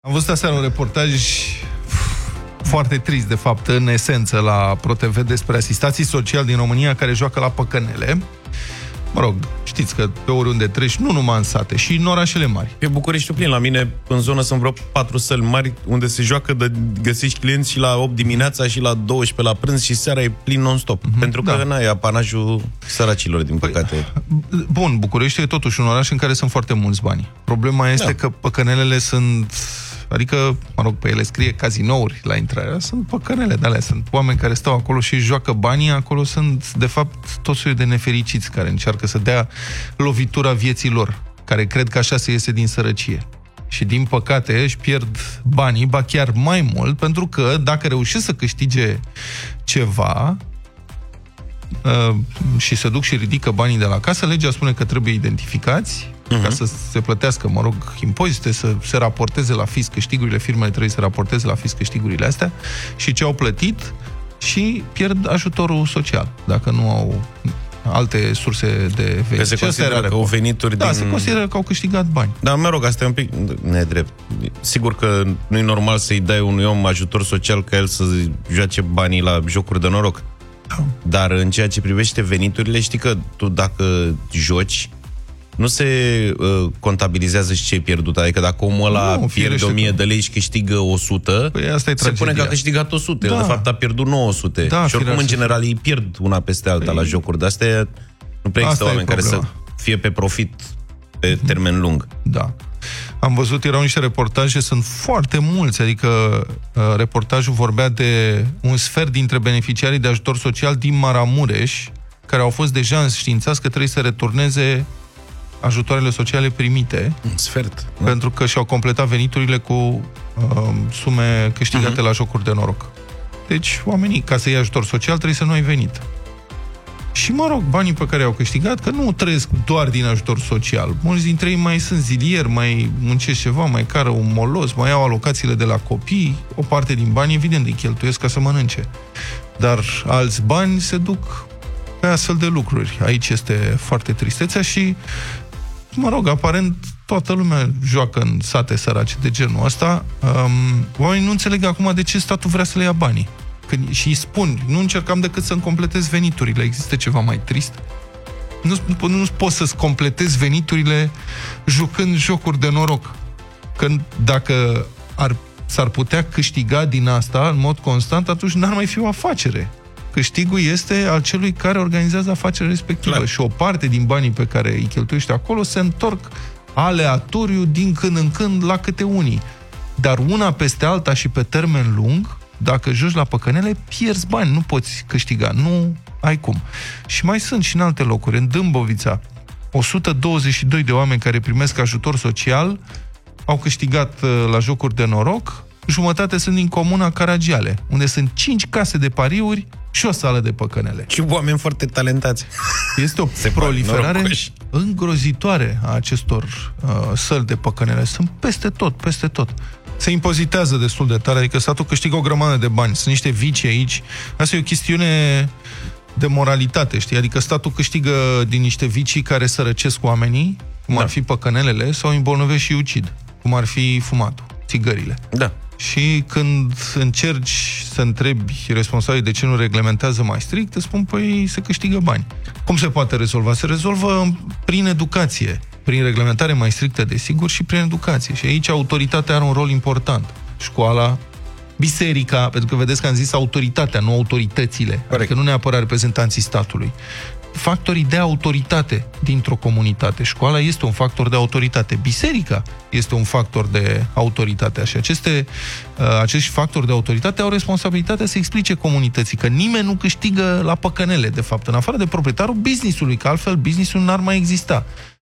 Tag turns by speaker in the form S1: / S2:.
S1: Am văzut aseară un reportaj foarte trist, de fapt, în esență, la ProTV despre asistații sociali din România care joacă la păcănele. Mă rog, știți că pe oriunde treci, nu numai în sate, și în orașele mari.
S2: Pe București plin. La mine, în zonă, sunt vreo 4 săli mari unde se joacă, de găsești clienți și la 8 dimineața și la 12 la prânz și seara e plin non-stop. Pentru că n-ai apanajul săracilor, din păcate.
S1: Bun, București e totuși un oraș în care sunt foarte mulți bani. Problema este că păcănelele sunt... Adică, mă rog, pe ele scrie cazinouri la intrare. Sunt păcănele de alea, sunt oameni care stau acolo și joacă banii. Acolo sunt, de fapt, tot soiul de nefericiți care încearcă să dea lovitura vieții lor, care cred că așa se iese din sărăcie. Și, din păcate, își pierd banii, ba chiar mai mult, pentru că dacă reușesc să câștige ceva și se duc și ridică banii de la casă, legea spune că trebuie identificați ca să se plătească, mă rog, impozite, să se raporteze la fisc câștigurile, firmele trebuie să raporteze la fisc câștigurile astea și ce au plătit și pierd ajutorul social, dacă nu au alte surse de venit.
S2: Se consideră că au venituri din...
S1: se consideră că au câștigat bani.
S2: Dar, mă rog, asta e un pic nedrept. Sigur că nu e normal să-i dai unui om ajutor social ca el să joace banii la jocuri de noroc. Dar în ceea ce privește veniturile, știi că tu dacă joci, nu se contabilizează și ce ai pierdut. Adică dacă omul ăla pierde 1000 de lei și câștigă 100,
S1: asta e
S2: se pune că a câștigat 100. El, de fapt, a pierdut 900. Și oricum, în general, ei pierd una peste alta la jocuri. De astea nu prea există oameni care să fie pe profit pe termen lung.
S1: Da. Am văzut, erau niște reportaje, sunt foarte mulți, adică reportajul vorbea de un sfert dintre beneficiarii de ajutor social din Maramureș, care au fost deja înștiințați că trebuie să returneze ajutoarele sociale primite.
S2: Un sfert.
S1: Pentru că și-au completat veniturile cu sume câștigate la jocuri de noroc. Deci, oamenii, ca să iei ajutor social, trebuie să nu ai venit. Și, mă rog, banii pe care i-au câștigat, că nu trăiesc doar din ajutor social. Mulți dintre ei mai sunt zilieri, mai muncesc ceva, mai cară un molos, mai au alocațiile de la copii. O parte din bani, evident, îi cheltuiesc ca să mănânce. Dar alți bani se duc pe astfel de lucruri. Aici este foarte tristețea și, mă rog, aparent toată lumea joacă în sate sărace de genul ăsta. Oamenii nu înțeleg acum de ce statul vrea să le ia banii. Și îi spun, nu încercam decât să-mi completez veniturile. Există ceva mai trist? Nu poți să-ți completezi veniturile jucând jocuri de noroc. Că dacă s-ar putea câștiga din asta în mod constant, atunci n-ar mai fi o afacere. Câștigul este al celui care organizează afacerea respectivă. Clar. Și o parte din banii pe care îi cheltuiește acolo se întorc aleatoriu din când în când la câte unii. Dar una peste alta și pe termen lung, dacă joci la păcănele, pierzi bani, nu poți câștiga, nu ai cum. Și mai sunt și în alte locuri. În Dâmbovița, 122 de oameni care primesc ajutor social au câștigat la jocuri de noroc. Jumătate sunt din comuna Caragiale, unde sunt 5 case de pariuri și o sală de păcănele.
S2: Și oameni foarte talentați.
S1: Este o proliferare îngrozitoare a acestor săli de păcănele. Sunt peste tot, peste tot. Se impozitează destul de tare, adică statul câștigă o grămadă de bani. Sunt niște vicii aici. Asta e o chestiune de moralitate, știi? Adică statul câștigă din niște vicii care sărăcesc oamenii, cum ar fi păcănelele, sau îmbolnăvesc și ucid, cum ar fi fumatul, țigările.
S2: Da.
S1: Și când încerci să întrebi responsabilii de ce nu reglementează mai strict, îți spun, păi se câștigă bani. Cum se poate rezolva? Se rezolvă prin educație, prin reglementare mai strictă, desigur, și prin educație. Și aici autoritatea are un rol important. Școala, biserica, pentru că vedeți că am zis autoritatea, nu autoritățile. Corect. Adică nu neapărat reprezentanții statului. Factorii de autoritate dintr-o comunitate. Școala este un factor de autoritate. Biserica este un factor de autoritate. Și acești factori de autoritate au responsabilitatea să explice comunității că nimeni nu câștigă la păcănele, de fapt, în afară de proprietarul business-ului, că altfel business-ul n-ar mai exista.